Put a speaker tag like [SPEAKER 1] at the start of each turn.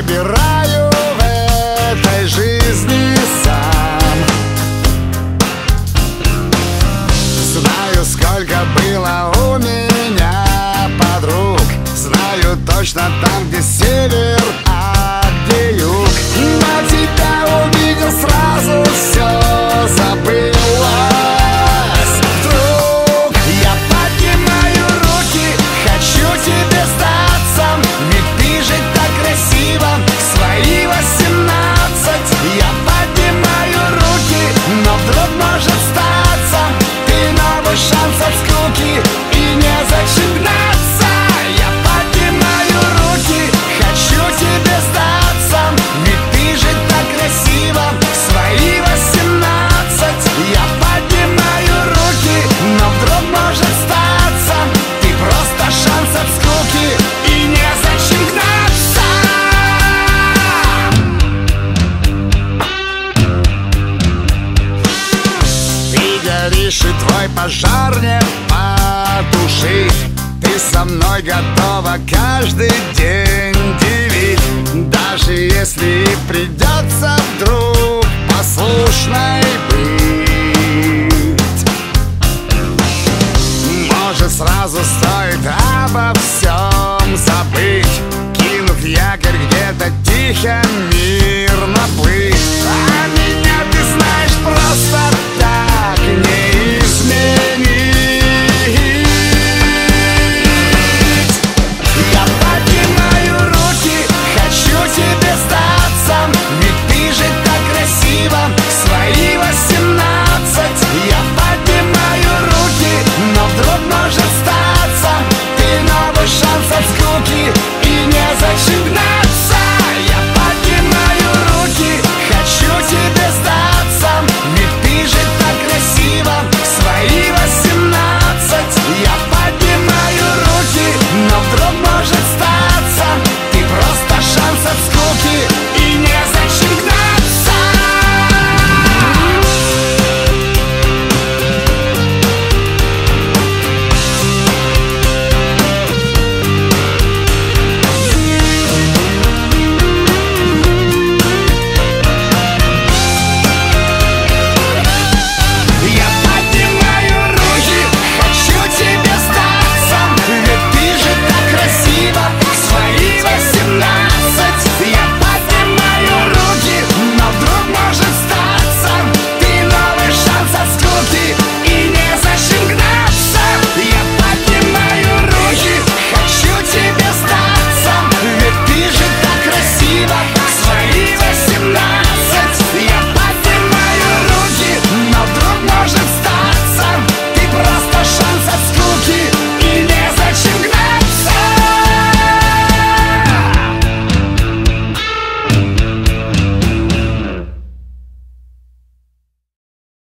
[SPEAKER 1] выбираю в этой жизни сам. Знаю, сколько было у меня подруг, знаю точно там, где север, а где юг. Но тебя увидел, сразу все забылось. Вдруг я поднимаю руки, хочу тебе сдаться, ведь ты же так красиво в свои 18. Я поднимаю руки, но вдруг может статься ты новый шанс от скуки, и незачем гнаться. Я поднимаю руки, хочу тебе сдаться, ведь ты же так красиво в свои 18. Я поднимаю руки, но вдруг может статься ты просто шанс от скуки, и незачем гнаться. Ты горишь, и твой пожар не потушить. Ты со мной готова каждый день делить, даже если и придется вдруг послушной быть. Может, сразу стоит обо всем забыть, кинув якорь где-то тихо